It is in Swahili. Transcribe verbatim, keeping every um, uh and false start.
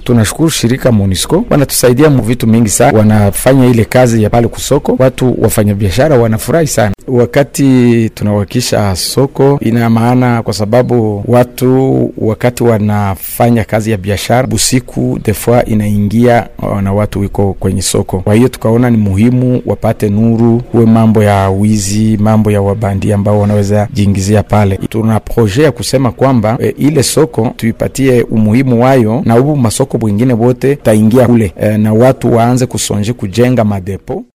tunashukuru shirika MONUSCO, wanatusaidia mu vitu mingi sana, wanafanya ile kazi ya pale kusoko, watu wafanya biashara wanafurahi sana wakati tunawakisha soko. Ina maana kwa sababu watu wakati wanafanya kazi ya biashara busiku defua inaingia na watu wiko kwenye soko. Kwa hiyo tukaona ni muhimu wapate nuru, uwe mambo ya wizi, mambo ya wabandi ambao wanaweza jiingizia pale. Tuna projet ya kusema kwamba e, ile soko tuipatie umuhimu wayo, na ubu masoko mwingine wote taingia kule e, na watu waanze kusonje kujenga madepo.